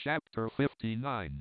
Chapter 59.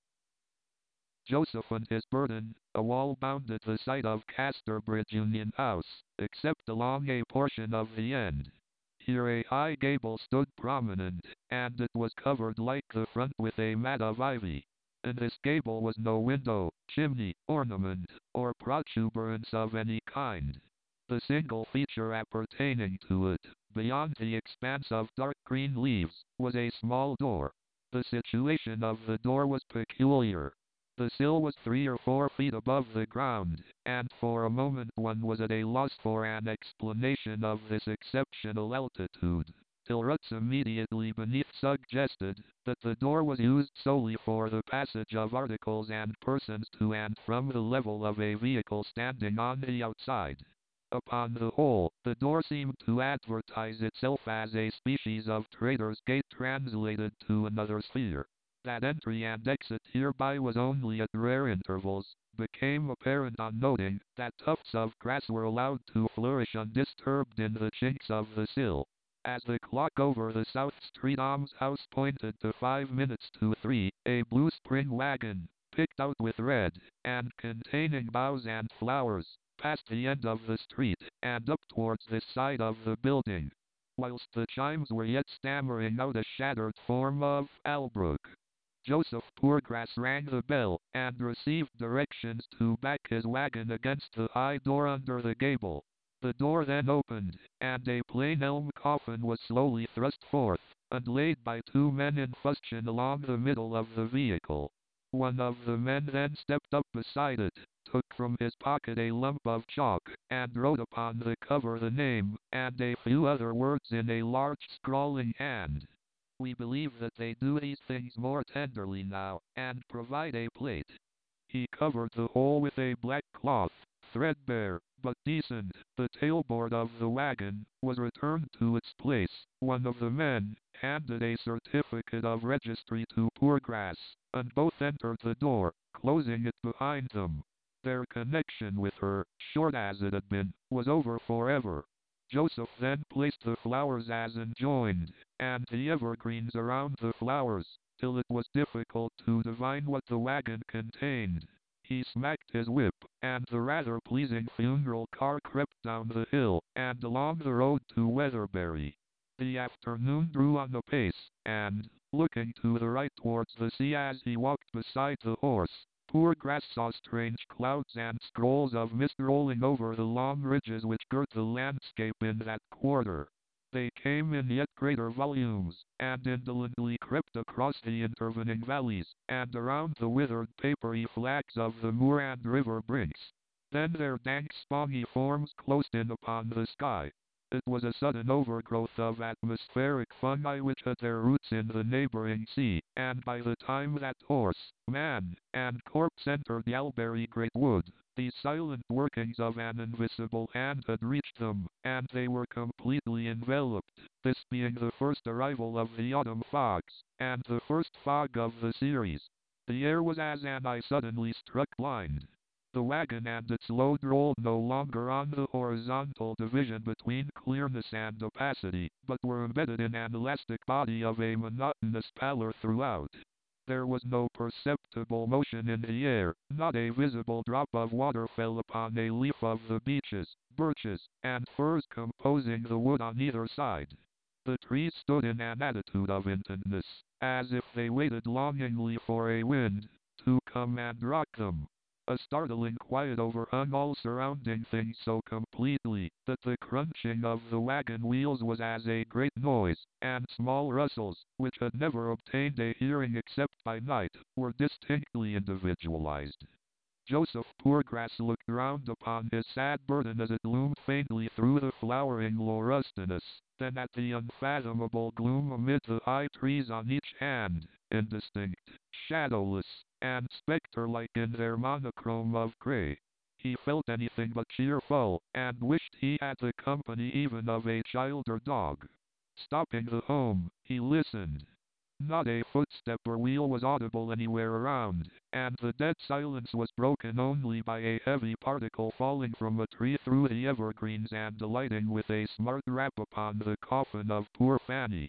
Joseph and his burden. A wall bounded the site of Casterbridge Union House, except along a portion of the end. Here a high gable stood prominent, and it was covered like the front with a mat of ivy. In this gable was no window, chimney, ornament, or protuberance of any kind. The single feature appertaining to it, beyond the expanse of dark green leaves, was a small door. The situation of the door was peculiar. The sill was 3 or 4 feet above the ground, and for a moment one was at a loss for an explanation of this exceptional altitude, till ruts immediately beneath suggested that the door was used solely for the passage of articles and persons to and from the level of a vehicle standing on the outside. Upon the whole, the door seemed to advertise itself as a species of trader's gate translated to another sphere. That entry and exit hereby was only at rare intervals, became apparent on noting that tufts of grass were allowed to flourish undisturbed in the chinks of the sill. As the clock over the South Street Almshouse pointed to 5 minutes to 3, a blue spring wagon, picked out with red, and containing boughs and flowers, passed the end of the street, and up towards this side of the building, whilst the chimes were yet stammering out a shattered form of Albrook. Joseph Poorgrass rang the bell, and received directions to back his wagon against the high door under the gable. The door then opened, and a plain elm coffin was slowly thrust forth, and laid by 2 men in fustian along the middle of the vehicle. One of the men then stepped up beside it, took from his pocket a lump of chalk, and wrote upon the cover the name, and a few other words in a large scrawling hand. We believe that they do these things more tenderly now, and provide a plate. He covered the whole with a black cloth, threadbare, but decent. The tailboard of the wagon was returned to its place. One of the men handed a certificate of registry to Poorgrass, and both entered the door, closing it behind them. Their connection with her, short as it had been, was over forever. Joseph then placed the flowers as enjoined, and the evergreens around the flowers, till it was difficult to divine what the wagon contained. He smacked his whip, and the rather pleasing funeral car crept down the hill, and along the road to Weatherbury. The afternoon drew on apace, and, looking to the right towards the sea as he walked beside the horse, Poorgrass saw strange clouds and scrolls of mist rolling over the long ridges which girt the landscape in that quarter. They came in yet greater volumes, and indolently crept across the intervening valleys, and around the withered papery flags of the moor and river brinks. Then their dank spawny forms closed in upon the sky. It was a sudden overgrowth of atmospheric fungi which had their roots in the neighboring sea, and by the time that horse, man, and corpse entered Yalbury Great Wood, the silent workings of an invisible hand had reached them, and they were completely enveloped, this being the first arrival of the autumn fogs, and the first fog of the series. The air was as an eye suddenly struck blind. The wagon and its load rolled no longer on the horizontal division between clearness and opacity, but were embedded in an elastic body of a monotonous pallor throughout. There was no perceptible motion in the air, not a visible drop of water fell upon a leaf of the beeches, birches, and firs composing the wood on either side. The trees stood in an attitude of intentness, as if they waited longingly for a wind to come and rock them. A startling quiet overhung all surrounding things so completely that the crunching of the wagon wheels was as a great noise, and small rustles, which had never obtained a hearing except by night, were distinctly individualized. Joseph Poorgrass looked round upon his sad burden as it loomed faintly through the flowering laurustinus, then at the unfathomable gloom amid the high trees on each hand, indistinct, shadowless, and spectre-like in their monochrome of grey. He felt anything but cheerful, and wished he had the company even of a child or dog. Stopping the home, he listened. Not a footstep or wheel was audible anywhere around, and the dead silence was broken only by a heavy particle falling from a tree through the evergreens and alighting with a smart rap upon the coffin of poor Fanny.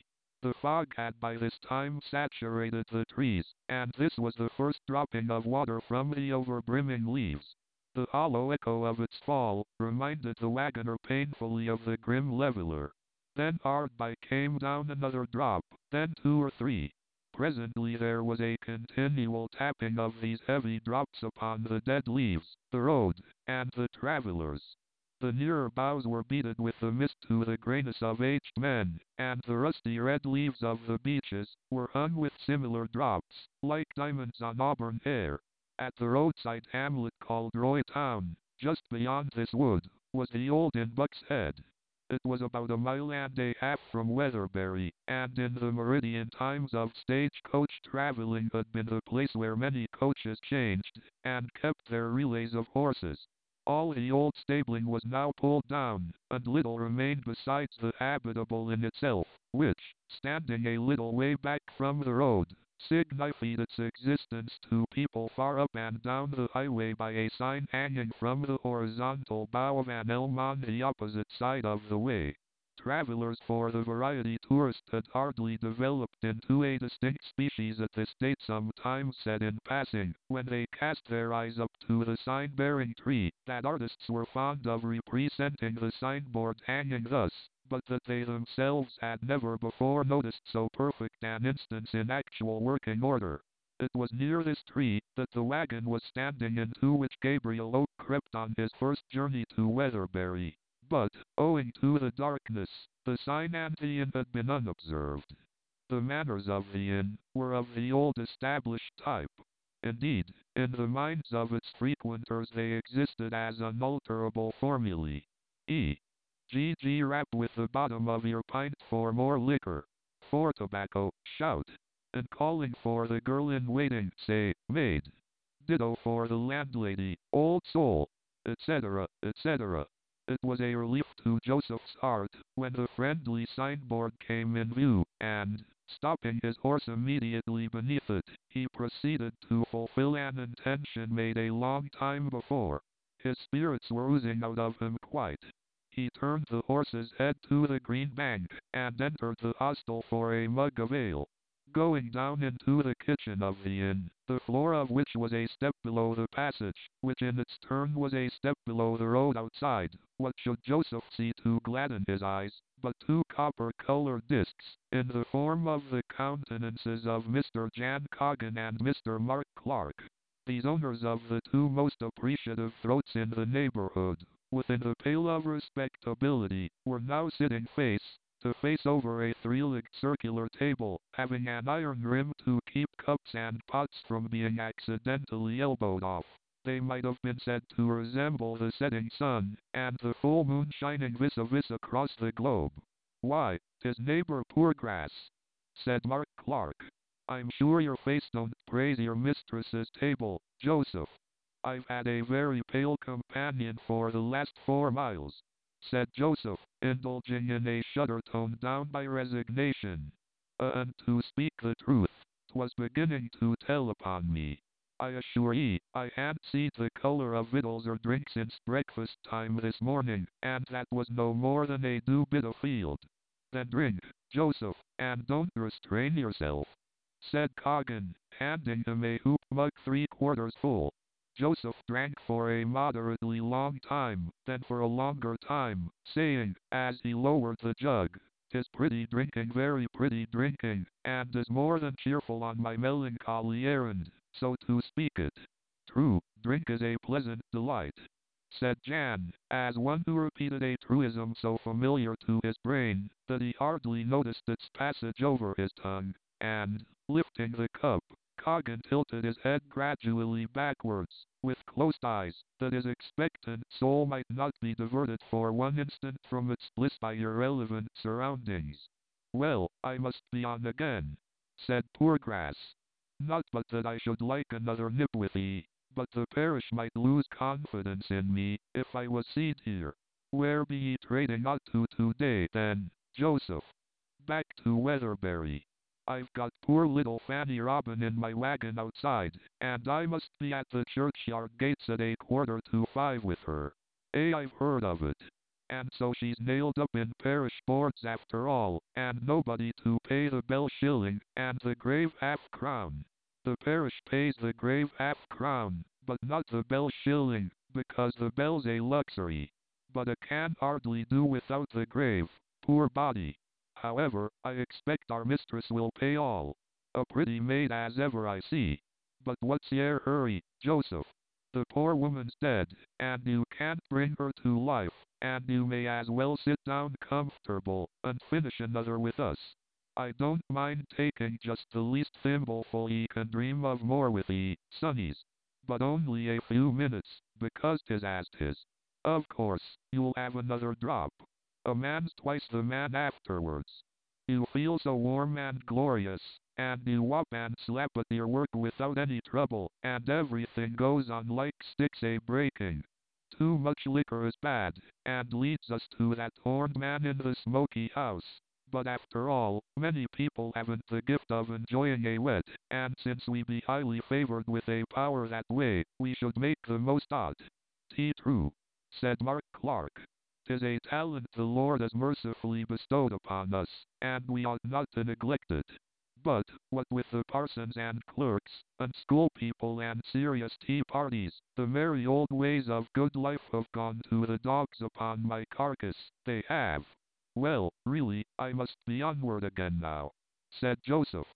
The fog had by this time saturated the trees, and this was the first dropping of water from the overbrimming leaves. The hollow echo of its fall reminded the wagoner painfully of the grim leveler. Then hard by came down another drop, then two or three. Presently there was a continual tapping of these heavy drops upon the dead leaves, the road, and the travelers. The nearer boughs were beaded with the mist to the grayness of aged men, and the rusty red leaves of the beeches were hung with similar drops, like diamonds on auburn hair. At the roadside hamlet called Roy Town, just beyond this wood, was the old inn Buck's Head. It was about a mile and a half from Weatherbury, and in the meridian times of stagecoach travelling had been the place where many coaches changed, and kept their relays of horses. All the old stabling was now pulled down, and little remained besides the habitable inn itself, which, standing a little way back from the road, signified its existence to people far up and down the highway by a sign hanging from the horizontal bough of an elm on the opposite side of the way. Travelers for the variety tourist had hardly developed into a distinct species at this date, sometimes said in passing, when they cast their eyes up to the sign-bearing tree, that artists were fond of representing the signboard hanging thus, but that they themselves had never before noticed so perfect an instance in actual working order. It was near this tree that the wagon was standing into which Gabriel Oak crept on his first journey to Weatherbury. But, owing to the darkness, the sign and the inn had been unobserved. The manners of the inn were of the old established type. Indeed, in the minds of its frequenters they existed as unalterable formulae. G. Rap with the bottom of your pint for more liquor. For tobacco, shout. And calling for the girl in waiting, say, maid. Ditto for the landlady, old soul, etc., etc. It was a relief to Joseph's heart when the friendly signboard came in view, and, stopping his horse immediately beneath it, he proceeded to fulfill an intention made a long time before. His spirits were oozing out of him quite. He turned the horse's head to the green bank, and entered the hostel for a mug of ale. Going down into the kitchen of the inn, the floor of which was a step below the passage, which in its turn was a step below the road outside, what should Joseph see to gladden his eyes, but two copper-colored discs, in the form of the countenances of Mr. Jan Coggan and Mr. Mark Clark. These owners of the two most appreciative throats in the neighborhood, within the pale of respectability, were now sitting face to face over a three-legged circular table, having an iron rim to keep cups and pots from being accidentally elbowed off. They might have been said to resemble the setting sun, and the full moon shining vis-a-vis across the globe. "Why, 'tis neighbor Poorgrass," said Mark Clark. "I'm sure your face don't praise your mistress's table, Joseph." "I've had a very pale companion for the last 4 miles," said Joseph, indulging in a shudder toned down by resignation. And to speak the truth, 'twas beginning to tell upon me. I assure ye, I hadn't seen the colour of victuals or drink since breakfast time this morning, and that was no more than a due bit of field." "Then drink, Joseph, and don't restrain yourself," said Coggan, handing him a hoop mug 3/4 full. Joseph drank for a moderately long time, then for a longer time, saying, as he lowered the jug, "'Tis pretty drinking, very pretty drinking, and is more than cheerful on my melancholy errand, so to speak it." "True, drink is a pleasant delight," said Jan, as one who repeated a truism so familiar to his brain, that he hardly noticed its passage over his tongue, and, lifting the cup, Coggan tilted his head gradually backwards, with closed eyes, that his expectant soul might not be diverted for one instant from its bliss by irrelevant surroundings. "Well, I must be on again," said Poorgrass. "Not but that I should like another nip with ye, but the parish might lose confidence in me, if I was seed here. Where be ye trading out to today, then, Joseph?" "Back to Weatherbury. I've got poor little Fanny Robin in my wagon outside, and I must be at the churchyard gates at 4:15 with her." "I've heard of it. and so she's nailed up in parish boards after all, and nobody to pay the bell shilling, and the grave half-crown. The parish pays the grave half-crown, but not the bell shilling, because the bell's a luxury. But I can hardly do without the grave, poor body. However, I expect our mistress will pay all. A pretty maid as ever I see. But what's yer hurry, Joseph? The poor woman's dead, and you can't bring her to life, and you may as well sit down comfortable, and finish another with us. I don't mind taking just the least thimbleful ye can dream of more with ye, sonnies. But only a few minutes, because 'tis as 'tis. Of course, you'll have another drop. A man's twice the man afterwards. You feel so warm and glorious, and you whop and slap at your work without any trouble, and everything goes on like sticks a breaking. Too much liquor is bad, and leads us to that horned man in the smoky house. But after all, many people haven't the gift of enjoying a wet, and since we be highly favored with a power that way, we should make the most o't. True, said Mark Clark. 'Tis a talent the Lord has mercifully bestowed upon us, and we ought not to neglect it. But, what with the parsons and clerks, and school people and serious tea parties, the merry old ways of good life have gone to the dogs upon my carcass, they have. Well, really, I must be onward again now, said Joseph.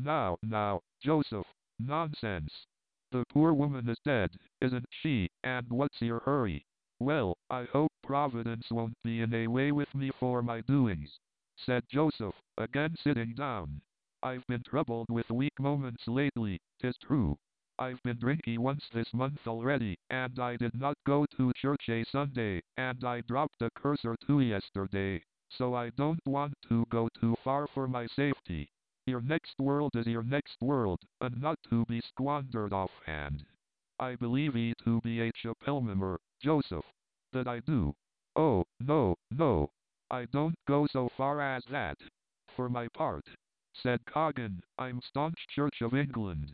Now, Joseph, nonsense. The poor woman is dead, isn't she, and what's your hurry? Well, I hope Providence won't be in a way with me for my doings, said Joseph, again sitting down. I've been troubled with weak moments lately, 'tis true. I've been drinky once this month already, and I did not go to church a Sunday, and I dropped a curse or two yesterday, so I don't want to go too far for my safety. Your next world is your next world, and not to be squandered offhand. I believe ye to be a chapel member, Joseph. That I do. Oh, no, I don't go so far as that. For my part, said Coggan, I'm staunch Church of England.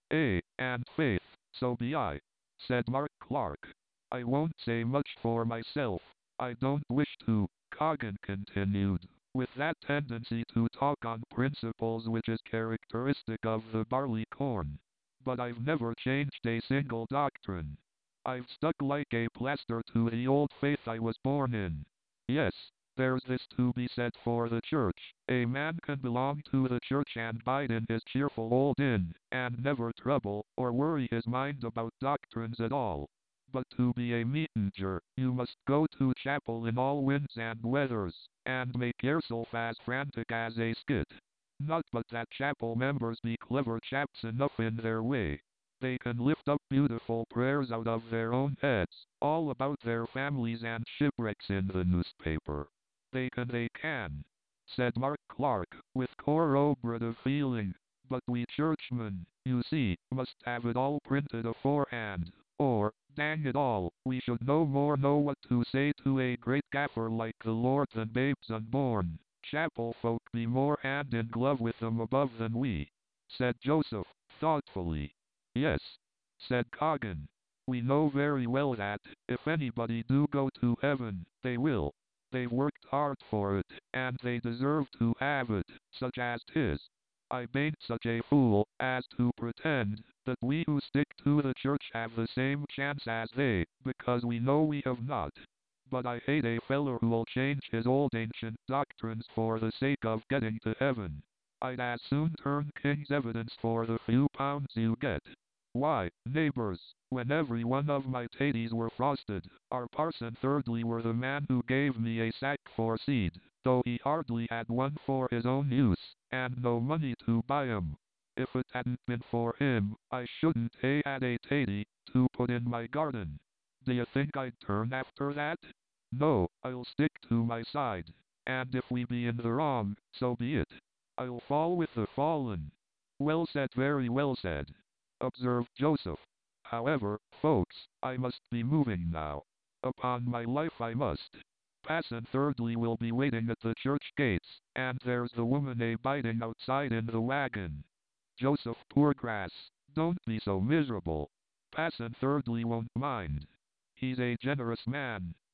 And faith, so be I, said Mark Clark. I won't say much for myself. I don't wish to, Coggan continued, with that tendency to talk on principles which is characteristic of the barleycorn. But I've never changed a single doctrine. I've stuck like a plaster to the old faith I was born in. Yes, there's this to be said for the church. A man can belong to the church and bide in his cheerful old inn, and never trouble or worry his mind about doctrines at all. But to be a messenger, you must go to chapel in all winds and weathers, and make yourself as frantic as a skit. Not but that chapel members be clever chaps enough in their way. They can lift up beautiful prayers out of their own heads, all about their families and shipwrecks in the newspaper. They can, said Mark Clark, with corroborative feeling. But we churchmen, you see, must have it all printed aforehand, or, dang it all, we should no more know what to say to a great gaffer like the Lord than babes unborn. Chapel folk be more hand in glove with them above than we, said Joseph, thoughtfully. Yes, said Coggan. We know very well that, if anybody do go to heaven, they will. They've worked hard for it, and they deserve to have it, such as 'tis. I bain't such a fool as to pretend that we who stick to the church have the same chance as they, because we know we have not. But I hate a feller who'll change his old ancient doctrines for the sake of getting to heaven. I'd as soon turn King's evidence for the few pounds you get. Why, neighbors, when every one of my taties were frosted, our parson thirdly were the man who gave me a sack for seed, though he hardly had one for his own use, and no money to buy 'em. If it hadn't been for him, I shouldn't ha' had a taty to put in my garden. D'ye think I'd turn after that? No, I'll stick to my side, and if we be in the wrong, so be it. I'll fall with the fallen. Well said, very well said, observed Joseph. However, folks, I must be moving now. Upon my life I must. Passon thirdly will be waiting at the church gates, and there's the woman a-biding outside in the wagon. Joseph Poorgrass, don't be so miserable. Passon thirdly won't mind. He's a generous man.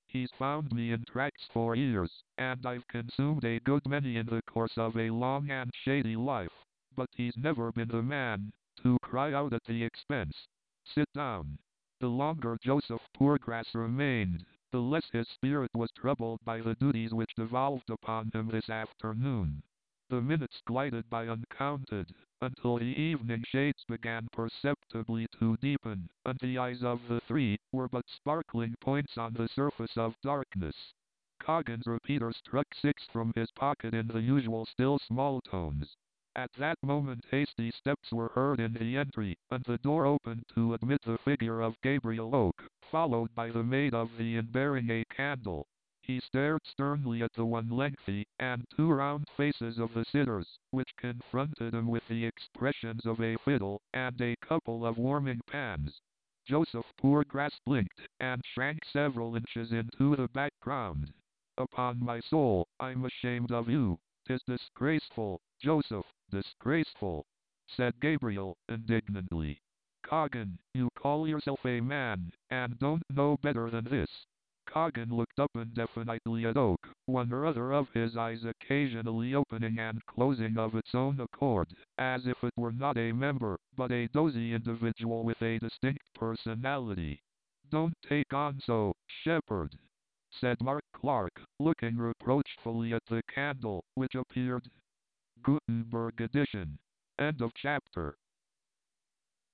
He's found me in tracks for years, and I've consumed a good many in the course of a long and shady life, but he's never been the man to cry out at the expense. Sit down. The longer Joseph Poorgrass remained, the less his spirit was troubled by the duties which devolved upon him this afternoon. The minutes glided by uncounted, until the evening shades began perceptibly to deepen, and the eyes of the three were but sparkling points on the surface of darkness. Coggan's repeater struck 6 from his pocket in the usual still small tones. At that moment hasty steps were heard in the entry, and the door opened to admit the figure of Gabriel Oak, followed by the maid of the inn bearing a candle. He stared sternly at the one lengthy and two round faces of the sitters, which confronted him with the expressions of a fiddle and a couple of warming pans. Joseph Poorgrass blinked, and shrank several inches into the background. Upon my soul, I'm ashamed of you. 'Tis disgraceful, Joseph, disgraceful, said Gabriel, indignantly. Coggan, you call yourself a man, and don't know better than this. Coggan looked up indefinitely at Oak, one or other of his eyes occasionally opening and closing of its own accord, as if it were not a member, but a dozy individual with a distinct personality. Don't take on so, Shepherd, said Mark Clark, looking reproachfully at the candle, which appeared. Gutenberg edition. End of chapter.